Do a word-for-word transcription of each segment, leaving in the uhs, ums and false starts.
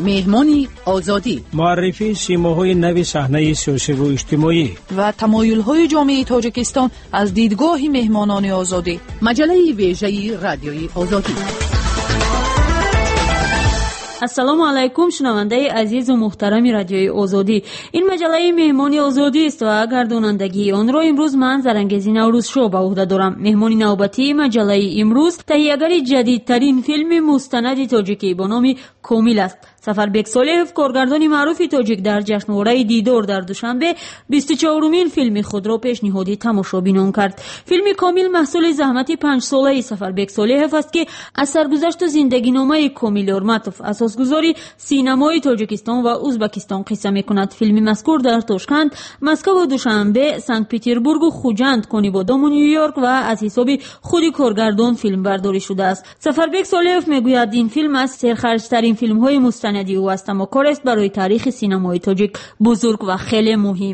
مهمانی آزادی، معرفی سیماهای نو صحنه سیاسی و اجتماعی و تمایل‌های جامعه تاجیکستان از دیدگاه مهمانان آزادی. مجله ویژه رادیوی آزادی. السلام علیکم شنونده عزیز و محترم رادیوی آزادی. این مجله مهمانی آزادی است و گردانندگی آن را امروز من زرنگزی نوروز شو به عهده دارم. مهمانی نوبتی مجله امروز تهیه‌گر جدیدترین فیلم مستند تاجیکی با نام کومیل است. سفربک صالحov کارگردان معروف تاجیک در جشنواره دیدار در دوشنبه بیست و چهارمین فیلم خود را پیشنهادی تماشابینان کرد. فیلم کامل محصول زحمت پنج ساله سفربک صالحov است که از سرگذشت و زندگی نامه کومیل اورماتوف اساسگذاری سینمای تاجیکستان و ازبکستان قصه می‌کند. فیلم مذکور در تاشکند، مسکو و دوشنبه، سنت پترزبورگ و خوجند، کنیبادام و نیویورک و از حساب خود کارگردان فیلم برداری شده است. سفربک صالحov میگوید این فیلم از سرخرج‌ترین فیلم‌های مستند ندی او است، اما کار است برای تاریخ سینمای تاجیک بزرگ و خیلی مهم.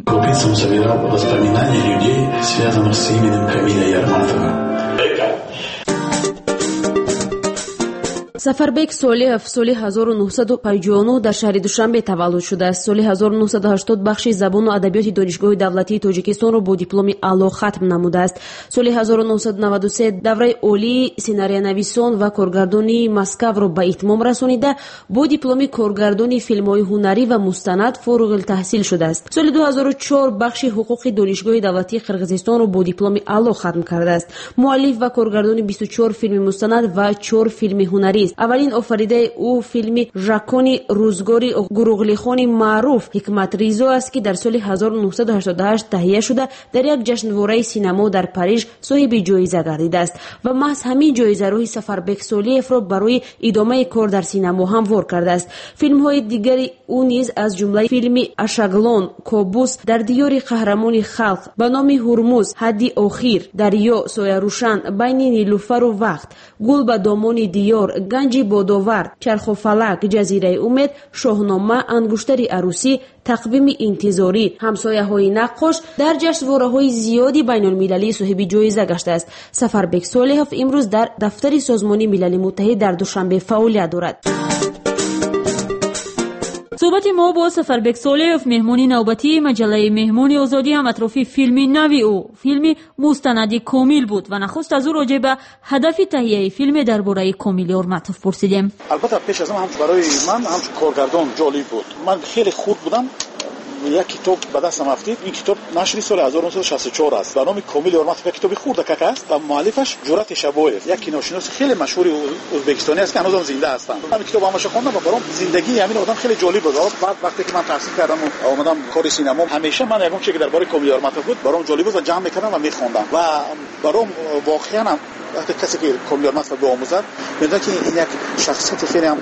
سفربک صالحov соли ҳазору нуҳсаду панҷоҳу нӯҳ дар шаҳри душанбе таваллуд шудааст. соли ҳазору нуҳсаду ҳаштод бахши забону адабиёти донишгоҳи давлатии тоҷикистонро бо дипломи аъло хатм намудааст. соли ҳазору нуҳсаду наваду се давраи олии сценарионависон ва коргардони Москавро ба итмом расонида бо дипломи коргардони филмҳои ҳунарӣ ва мустанад форуғилтаҳсил шудааст. соли ду ҳазору чор бахши ҳуқуқи донишгоҳи давлатии Қирғизистонро бо дипломи аъло хатм кардааст. муаллиф ва коргардони бисту чор филми мустанад ва чор филми ҳунарӣ. аввалин офаридаи ӯ филми жакони рӯзгори гурӯғлихони маъруф ҳикмат ризо аст ки дар соли ҳазору нуҳсаду ҳаштоду ҳашт таҳия шуда дар як ҷашнвораи синамо дар Париж соҳиби ҷоиза гардидааст ва маҳз ҳамин ҷоизароҳи Сафарбек Солиевро барои идомаи кор дар синамо ҳамвор кардааст. филмҳои дигари ӯ низ аз ҷумлаи филми Ашаглон, Кобус, дар диёри қаҳрамони халқ, ба номи Ҳурмуз, ҳадди охир, Дарьё, Соярӯшан, байни Нилуфару вақт, Гул ба домони диёр, Ганҷи бодовар, Чархофалак, Ҷазираи умед, Шоҳнома, Ангуштари арӯсӣ, тақвими интизорӣ, ҳамсояҳои наққош дар ҷашнвораҳои зиёди байнулмилалӣ соҳиби ҷоиза гаштааст. Сафарбек Солиҳов имрӯз дар дафтари Созмони Милали Муттаҳид дар Душанбе фаъолият дорад. صحبت ما با سفربک صالحov مهمانی نوبتی مجله مهمانی آزادی هم اطراف فیلم نوی او، فیلم مستندی کومیل بود و نخست از او راجع به هدف تهیه فیلم درباره کومیل اورماتوف پرسیدیم. البته پیش از هم برای من هم کارگردان جالب بود. من خیلی خوب بودم. یک کتاب به دستم افتید. این کتاب نشری سال هزار و نهصد و شصت و چهار است. به نام کومیل اورماتوف. کتابی خورده که است و مؤلفش جورت شبویف، یک کینوشناس خیلی مشهور ازبکستانی است که هنوزم زنده هستند. من کتاب همش خوندم و برام زندگی همین آدم خیلی جالب بود. بعد وقتی که من تحصیل کردم و اومدم کار سینما، همیشه من یکم چیزی درباره کومیل اورماتوف بود برام جالب بود و جمع می‌کردم و می‌خوندم و برام واقعا وقتی کسی که کومیل اورماتوف رو آموزد می‌دونه که این یک شخصیت خیلی هم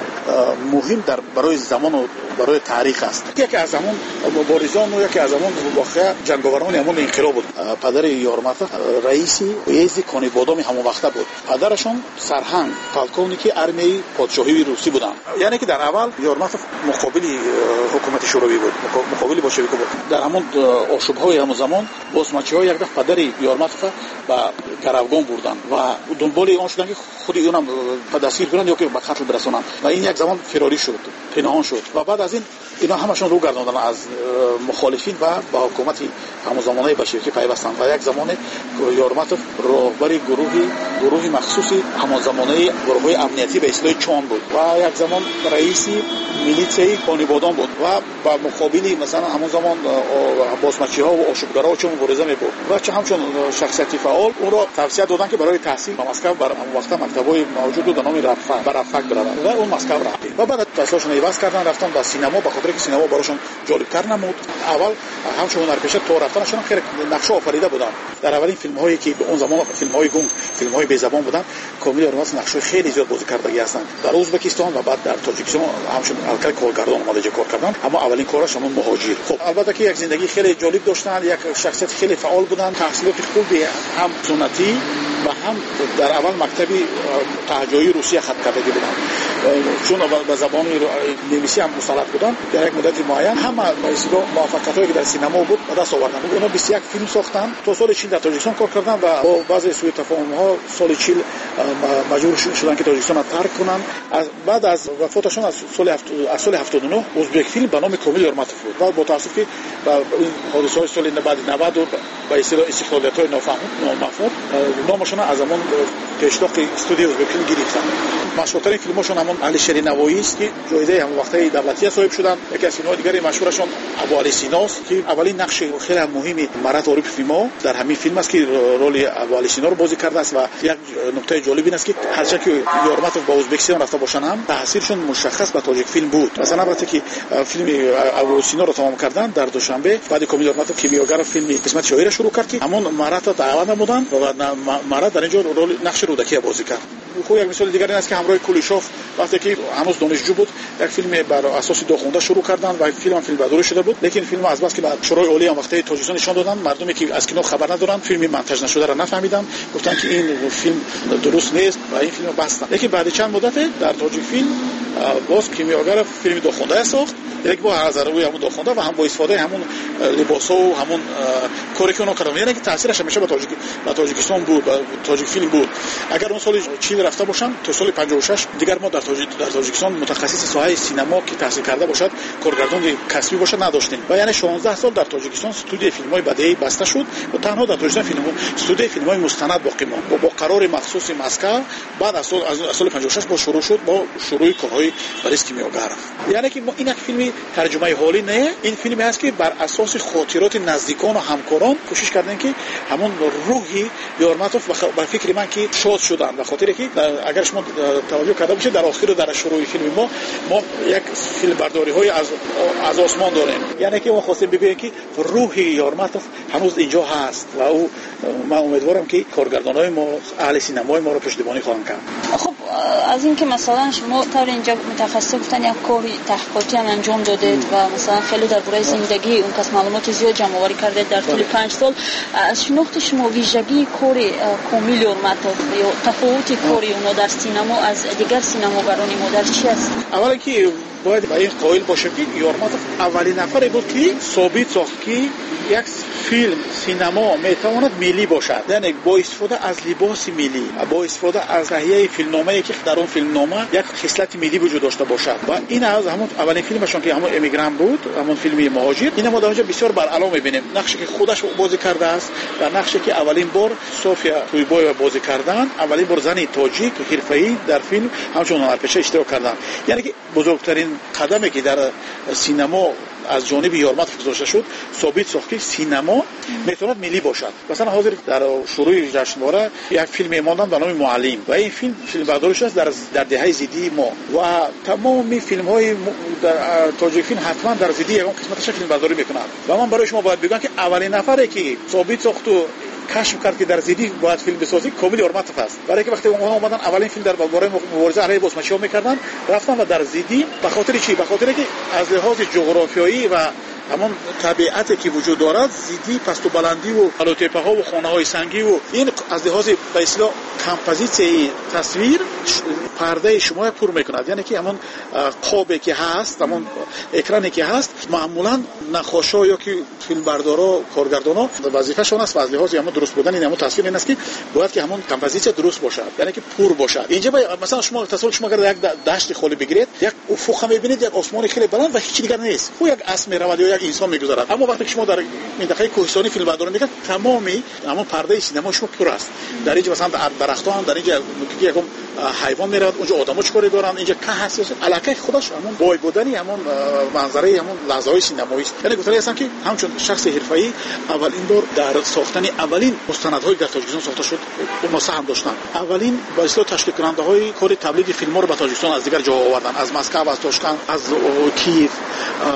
مهم در برای زمان و برای تاریخ است. یکی از همون مبارزان و یکی از همون واقعا جنگاوران همون انقلاب بود. پدر اورماتوف رئیس یزد کنیبادام همون وقته بود. پدرشون سرهنگ پالکونیکی ارمیای پادشاهی روسی بودن. یعنی که در اول اورماتوف مقابل حکومت شوروی بود، مقابل بولشویک بود. در همون آشوب‌های همون زمان بوسماچی‌ها یک دفعه پدر اورماتوف با گروگان بردن و دنبال اون شدن که خود اونم پداسیر کنن یا که به قتل برسونن و این یک زمان فراری شد، پنهان شد و بعد از این اینا همشون رو گرداندن از مخالفین و با حکومت همون زمانه بلشویکی پیوستن و یک زمان اورماتوف راهبر گروهی گروهی مخصوصی همون زمانه گروه‌های امنیتی به اصطلاح چون بود و یک زمان رئیس میلیسیای کنیبادان بود و با مقابل مثلا همون زمان بازمچی‌ها و آشوبگرا چون مبارزه می‌کرد و چه همچون شخصیتی فعال اون را توصیه دادن که برای تحصیل به مسکو بر همون وقت مکتبای موجود بود به نام رفت بر رفت بروند و اون مسکو رفت و بعد تحصیلشون عوض کردن رفتن به سینما به خاطر که سینما براشون جالب‌تر نمود. اول همچون هنرپیشه تو رفتنشون خیلی نقشه آفریده بودن. در اولین فیلم‌هایی که به اون زمان فیلم‌های گنگ، فیلم‌های بی زبان بودن، کومیل اورماتوف نقشه خیلی زیاد بازی کردگی هستند. در ازبکستان و بعد در تاجیکستان همچون الکل کارگردان اومده کار کردن، اما اولین کارش همون مهاجر. خب البته که یک زندگی خیلی جالب داشتن، یک شخصیت خیلی فعال بودن، تحصیلات خوبی هم سنتی و هم در اول مکتبی تهجوی روسیه خط کردگی بودن. چون به زبان انگلیسی هم مسلط بودن در یک مدت معین همه مثلا موفقیتایی که در سینما بود به دست آوردن. اونا بیست و یک فیلم ساختن، تا سال چهل در تاجیکستان کار کردن و با بعضی سوء تفاهم‌ها سال چهل مجبور شدن که تاجیکستان را ترک کنن. بعد از وفاتشون از سال از سال هفتاد و نه ازبک فیلم به نام کامل یورماتوف بود. بعد با توسط که با حادثه‌های سال بعد نود و با اصطلاح استقلالیت‌های نافهم نامفهوم نامشون از زمان پیشتاق استودیو ازبک فیلم گرفتن. مشهورترین فیلمشون همون علی شری نوایی است که جایزه هم وقتی دولتی صاحب شدن. یکی از فیلم‌های دیگری مشهورشون ابو علی سینا است که اولین نقش خیلی مهمی مرات عارف فیلم‌ها در همین فیلم است که رول ابو علی سینا رو بازی کرده است و یک نکته جالب این است که هرچند که یورماتوف با ازبکستان رفته باشن هم تاثیرشون مشخص به تاجیک فیلم بود. مثلا وقتی که فیلم ابو سینا رو تمام کردن در دوشنبه بعد کامل یورماتوف کیمیاگر فیلم قسمت شاعر شروع کرد که همون مرات دعوت نمودن و مرات در اینجا رول نقش رودکی بازی کرد. خب یک مثال دیگه این است که همراه کولیشوف وقتی که هنوز دانشجو بود یک فیلم بر اساس دو شروع کردن و فیلم هم فیلم برداری شده بود، لیکن فیلم از بس که بعد شورای عالی هم وقتی تاجیکستان نشون دادن مردمی که از کینو خبر ندارن فیلم مونتاژ نشده را نفهمیدن، گفتن که این فیلم درست نیست و این فیلم بستن. لیکن بعد چند مدت در تاجیک فیلم باز کیمیاگر فیلم دو خونده ساخت، یک با از روی همون دو خونده و هم با استفاده همون لباسا و همون کاری که اون کردن، یعنی که تاثیرش همیشه به تاجیک به تاجیکستان بود، به تاجیک فیلم بود. اگر اون سال چین رفته باشن تا سال پنجاه و شش دیگر ما در تاجیک در تاجیکستان متخصص ساحه سینما که تحصیل کرده باشد کارگردان کسبی باشد نداشتیم و یعنی شانزده سال در تاجیکستان استودیو فیلم‌های بدیهی بسته شد و تنها در تاجیکستان فیلم استودیو فیلم‌های مستند باقی ماند و با قرار مخصوص مسکو بعد از سال از سال پنجاه و شش با شروع شد با شروع کارهای برای کیمیاگر. یعنی که ما این یک فیلم ترجمه حالی نه، این فیلمی است که بر اساس خاطرات نزدیکان و همکاران کوشش کردن که همون روحی یورماتوف به فکر من که شاد شدن و خاطری که اگر شما توجه کرده باشید در آخر در شروع فیلم ما ما یک فیلم برداری های از از آسمان داریم، یعنی که ما خواستیم بگوییم که روح یورماتوف هنوز اینجا هست و او من امیدوارم که کارگردانای ما اهل سینمای ما رو پشتیبانی خواهند کرد. خب از اینکه مثلا شما طور اینجا متخصص گفتن یک کاری تحقیقاتی هم انجام دادید و مثلا خیلی درباره زندگی اون کس معلومات زیاد جمع آوری کردید در طول پنج سال، از شناخت شما ویژگی کاری کامل یورماتوف یا تفاوت کاری اون در سینما از دیگر سینماگران مدرن چی است؟ اولا که باید به این قائل باشیم که یورماتوف اولین نفری بود که ثابت ساخت که یک فیلم سینما میتواند ملی باشد، یعنی با استفاده از لباس ملی، با استفاده از تهیه فیلمنامه‌ای که در اون فیلمنامه یک خصلت ملی وجود داشته باشد و این از همون اولین فیلمشون که همون امیگران بود، همون فیلم مهاجر، این ما در اونجا بسیار بر علا می‌بینیم نقشی که خودش بازی کرده است و نقشی که اولین بار صوفیا تویبوی بازی کردن، اولین بار زنی تاجیک حرفه‌ای در فیلم همچون هنرپیشه اشتراک کردن، یعنی که بزرگترین قدمی که در سینما از جانب یورماتوف گذاشته شد ثابت ساخت که سینما میتواند ملی باشد. مثلا حاضر در شروع جشنواره یک فیلم ماندن به نام معلم و این فیلم فیلم برداری شده در در دهه زیدی ما و تمام فیلم های در تاجیک فیلم حتما در زیدی یکم قسمتش فیلم برداری میکنند و من برای شما باید بگم که اولین نفری که ثابت ساخت و کشف کرد که در زیدی باید فیلم بسازی کامل یورماتوف است، برای که وقتی اونها اومدن اولین فیلم در باره مبارزه علیه بوسمنچی‌ها میکردن رفتن و در زیدی به خاطر چی؟ به خاطر که از لحاظ جغرافیایی و همون طبیعتی که وجود دارد زیدی پست و بلندی و پلوتپه ها و خانه های سنگی و این از لحاظ به اصطلاح کمپوزیسیون تصویر پرده شما پر میکند، یعنی که همون قابی که هست همون اکرانی که هست معمولا نقاشا یا که فیلم بردارا کارگردانا وظیفه‌شون است از لحاظ همون درست بودن این همون تصویر این است که باید که همون کمپوزیسیون درست باشد، یعنی که پر باشد. اینجا مثلا شما تصور شما اگر یک دشت خالی بگیرید یک افق میبینید یک آسمان خیلی بلند و هیچ دیگر نیست، خو یک اسم میرود یا یک انسان میگذرد، اما وقتی شما در منطقه کوهستانی فیلم برداری میکنید تمامی همون پرده سینما شما پر است، در اینجا مثلا درختان هم در اینجا یک حیوان میرود، اونجا آدم‌ها چیکار دارن، اینجا که هست علاقه خودش همون وای بودنی همون منظره همون لحظه‌های سینمایی است. یعنی گفتم هستم که همچون شخص حرفه‌ای اولین بار در ساختن اولین مستندهای در تاجیکستان ساخته شد اون سهم داشتن، اولین با اصطلاح تشکیل کننده‌های کار تبلیغ فیلم‌ها رو به تاجیکستان از دیگر جاها آوردن، از مسکو، از تاشکند، از کیف،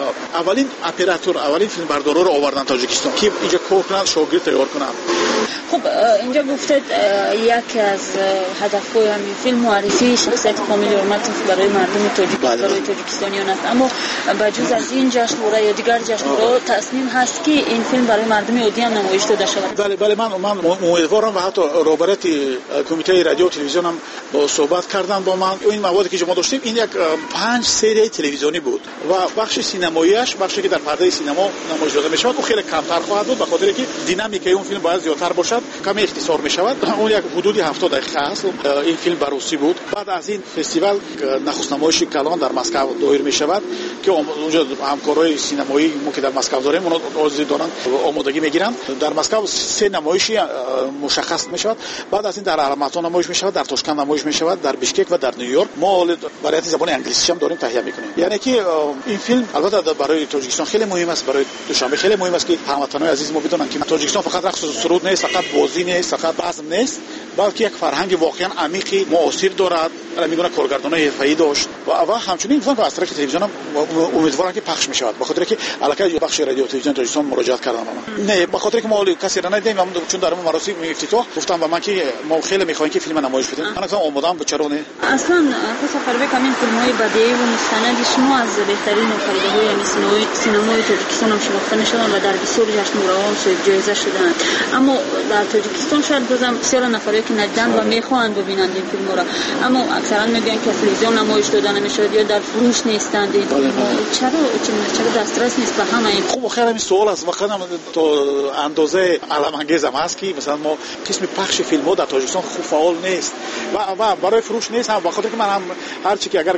اولین اپراتور اولین فیلم بردارا رو آوردن تاجیکستان که اینجا کار کنن شاگرد تیار کنن. خب خب اینجا گفتید یکی از هدف‌های همین فیلم معرفی شخصیت کامل حرمت برای مردم تاجیکستان برای تاجیکستانیان است، اما بجز از این جشنواره یا دیگر جشنواره تصمیم هست که این فیلم برای مردم عادی هم نمایش داده شود. بله بله من من امیدوارم و حتی رهبرت کمیته رادیو و تلویزیون هم صحبت کردن با من. این موادی که ما داشتیم این یک پنج سری تلویزیونی بود و بخش سینماییش بخشی که در پرده سینما نمایش داده می شود اون خیلی کمتر خواهد بود، به خاطر اینکه دینامیکای اون فیلم باید زیادتر باشد، کمی اختصار می شود. اون یک حدود هفتاد دقیقه است. این فیلم بروسی بود. بعد از این فستیوال نخست نمایش کلان در مسکو دایر می شود که اونجا همکارای سینمایی ما که در مسکو داریم اون عضو دارن آمادگی میگیرن. در مسکو سه نمایشی مشخص می شود. بعد از این در آلماتا نمایش می شود، در تاشکند نمایش می شود، در بیشکک و در نیویورک. ما برای زبان انگلیسی هم داریم تهیه میکنیم. یعنی که این فیلم البته برای تاجیکستان خیلی مهم است، برای دوشنبه خیلی مهم است که هموطنان عزیز ما بدونن که تاجیکستان فقط رقص و سرود نیست، فقط بازی نیست، فقط بزم نیست، بلکه یک فرهنگ واقعا عمیقی معاصر دارد. میگن کارگردانای حرفه‌ای داشت و اول همچنین گفتن که از طریق تلویزیون هم امیدوارم که پخش میشود، به خاطر که علاقه بخش رادیو تلویزیون تاجیکستان مراجعه کردن من. نه به خاطر که ما کسی را ندیدیم، چون در مراسم افتتاح گفتم به من که ما خیلی میخوایم که فیلم نمایش بدیم. من گفتم آماده‌ام، چرا نه. اصلا سفربک همین فیلم‌های بدیعی و مستند شما از بهترین نوآوری‌های سینمای سینمای تاجیکستان هم شناخته می‌شدن و در بسیار جشنواره‌ها هم صاحب جایزه شدن. اما در تاجیکستان شاید بازم بسیار نفری که ندیدن و می‌خواهند ببینند این فیلم‌ها را، اما اکثرا میگن که تلویزیون نمایش دادن نمی‌شود یا در فروش نیستند. چرا چرا دسترس نیست به همه این؟ خب خیلی این سوال است. واقعا تو اندازه علام‌انگیز هم هست که مثلا ما قسم پخش فیلم‌ها در تاجیکستان خوب فعال نیست و و برای فروش نیست. هم بخاطر که من هم هر چی که اگر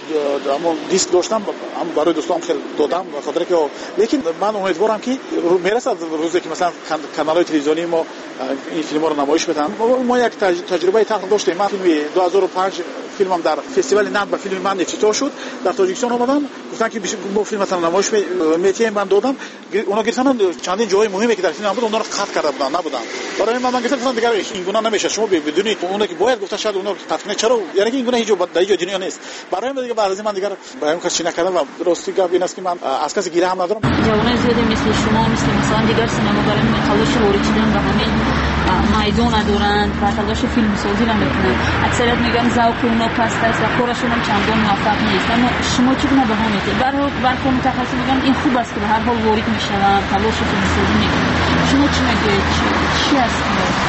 اما دیسک داشتم هم برای دوستام خیلی دادم، بخاطر که لیکن من امیدوارم که میرسد روزی که مثلا کانال‌های تلویزیونی ما این فیلم‌ها رو نمایش بدن. ما یک تجربه تقریبا داشتیم. من فیلم دو هزار و پنج فیلمم در فستیوال نقد و فیلم من افتتاح شد در تاجیکستان. اومدم گفتن که ما فیلم مثلا نمایش میتیم، من دادم. اونا گفتن چندین جای مهمی که در فیلم بود اونا رو قطع کرده بودن نبودن. برای من من گفتم دیگه این گونه نمیشه، شما بدونید اونا که باید گفته شاید اونا قطع چرا، یعنی که این گونه هیچ در هیچ دنیا نیست. برای من دیگه بعد از من دیگه برای کسی نکردم و درستی گپ این است که من از کسی گیره هم ندارم. جوانای زیادی مثل شما مثل مثلا دیگر سینماگران میخواهند وارد شدن به همین میدان دارند و تلاش فیلم سازی را میکنند. اکثریت میگن ذوق اونا پست است و کارشون هم چندان موفق نیست. اما شما چی گونه بها میدید؟ برای برخی متخصصین میگن این خوب است که به هر حال وارد میشوند، تلاش فیلم سازی میکنند. شما چی میگید؟ چی است؟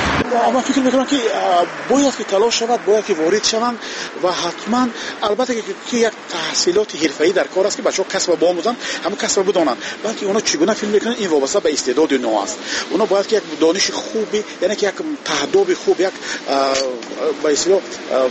اما فکر میکنم که باید که تلاش شود، باید که وارد شوند و حتما البته که یک تحصیلات حرفه‌ای در کار است که بچه‌ها کسب بیاموزن، همون کسب بدونن، بلکه اونا چگونه فیلم میکنن این وابسته به استعداد نو است. اونا باید که یک دانش خوبی، یعنی که یک تهذیب خوب، یک به اصطلاح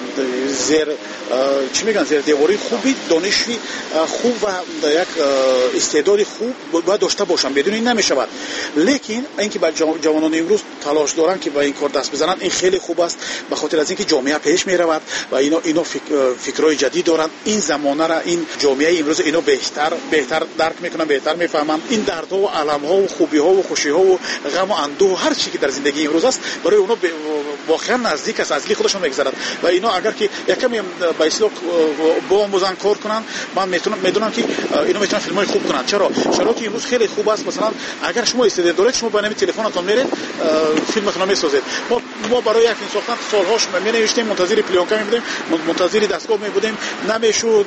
زیر چی میگن زیر دیواری خوبی، دانشی خوب و یک استعداد خوب باید داشته باشن. بدون این نمیشود. لیکن اینکه با جوانان امروز تلاش دارن که با این کار دست بزنن این خیلی خوب است، به خاطر از اینکه جامعه پیش میرود و اینا اینا فکرای جدید دارن. این زمانه را این جامعه امروز اینا بهتر بهتر درک میکنن، بهتر میفهمن. این دردها و المها و خوبی‌ها و خوشی‌ها و غم و اندوه هر چیزی که در زندگی امروز است برای اونا واقعا نزدیک است، از خودشون میگذرد و اینا اگر که یکم به اصطلاح با موزن کار کنن، من میتونم میدونم که اینا میتونن فیلمای خوب کنن. چرا شرایط امروز خیلی خوب است. مثلا اگر شما استعداد دارید شما با نمی تلفنتون میرید فیلمتون میسازید. ما ما برای یک فیلم ساختن سالهاش می نوشتیم، منتظر پلیونکا می بودیم، منتظر دستگاه می بودیم، نمیشد.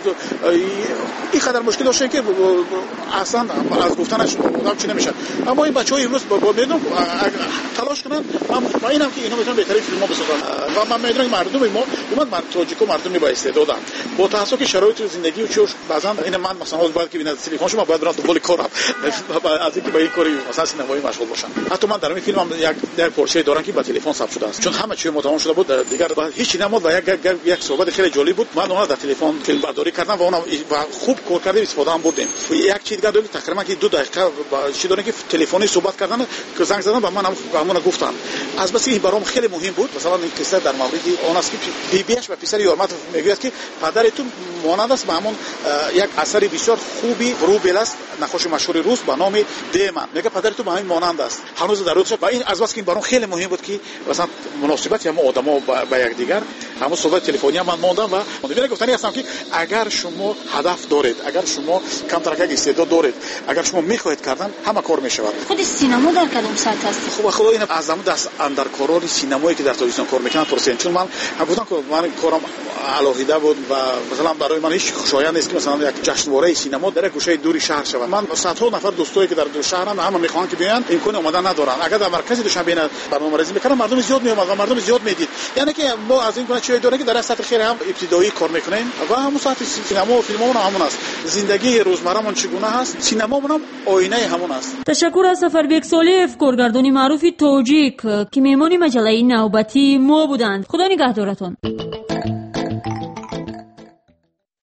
این خطر مشکل داشته که اصلا از گفتنش آدم چی نمیشه. اما این بچه‌ها امروز با میدونم تلاش کنن، من اینم که اینا میتونن بهترین فیلم‌ها بسازن و من میدونم مردم ما اومد من تاجیکو مردم با استعدادن با تاسو که شرایط زندگی و چوش بعضن این من مثلا باید که ببینید تلفن شما باید برام دنبال کارم از اینکه با این کاری مثلا سینمایی مشغول باشم. حتی من در این فیلمم یک در پورشه دارن که با تلفن ثبت شده است، چون همه چی متمام شده بود دیگر هیچ نمود و یک یک صحبت خیلی جالب بود. من اونها در تلفن فیلم برداری کردم و اونها خوب کار کردیم، استفاده هم بردیم. یک چیز دیگه داریم تقریبا که دو دقیقه چی دارن که تلفنی صحبت کردن که زنگ زدن و من هم همون گفتم. از بس این برام خیلی مهم بود. مثلا این قصه در مورد اون است که بی بیش و پسر یارمت میگوید که پدرتون مانند است به همون یک اثر بسیار خوبی رو بلاست нақоши машҳури рус ба номи Деман мега падари ту ба ҳамин монанд аст ҳанӯз дарёд шуд ва ин аз бас ки баром хеле муҳим буд ки масалан муносибати ҳама одамо ба якдигар ҳамон суҳбати телефония ман мондам ва мена гуфтани ҳастам ки агар шумо ҳадаф доред агар шумо камтар як истеъдод доред агар шумо мехоҳед кардан ҳама кор мешавад. худи синамо дар кадом сатҳ аст? хуб худо ин аз ҳамун даст андаркорони синамое ки дар тоҷикистон кор мекунанд пурсен чун ман гуфтам ки ман корам алоҳида буд ва масалан барои ман ҳеҷ хушоянд нест ки масалан як ҷашнвораи синамо дар як гӯшаи дури шаҳр шавад. ман садҳо нафар дӯстое ки дар шаҳрам ҳама мехоҳанд ки биёянд имкони омадан надоранд. агар дар маркази душанбе барномаразӣ мекардам мардуми зиёд меомад ва мардуми зиёд медид. яъне ки мо аз ин гуна чиҳое дорем ки дар як сатҳи хеле ҳам ибтидоӣ кор мекунем ва ҳамун сатҳи синамо филмомон ҳамун аст. зиндагии рӯзмаррамон чӣ гуна ҳаст синамомон ҳам оинаи ҳамун аст. ташаккур аз Сафарбек Солиев коргардони маъруфи тоҷик ки меҳмони маҷаллаи навбатии мо буданд. худо нигаҳдоратон.